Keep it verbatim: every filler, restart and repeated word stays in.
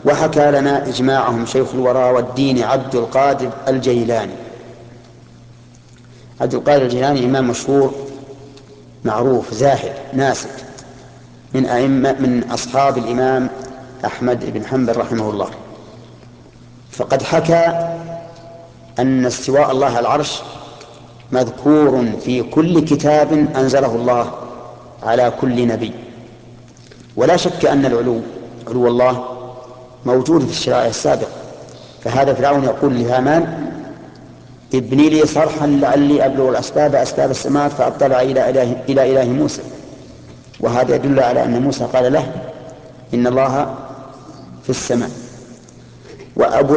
وحكى لنا إجماعهم شيخ الوراء والدين عبد القادر الجيلاني. عبد القادر الجيلاني إمام مشهور معروف زاهد ناسك، من أئمة من أصحاب الإمام أحمد بن حنبل رحمه الله. فقد حكى أن استواء الله على العرش مذكور في كل كتاب أنزله الله على كل نبي، ولا شك أن العلو علو الله موجود في الشرائع السابقة. فهذا فرعون يقول لهامان: ابني لي صرحا لعلي أبلغ الأسباب أسباب السماوات فأطلع إلى إله, إلى إله موسى. وهذا يدل على أن موسى قال له: إن الله في السماء. وأبو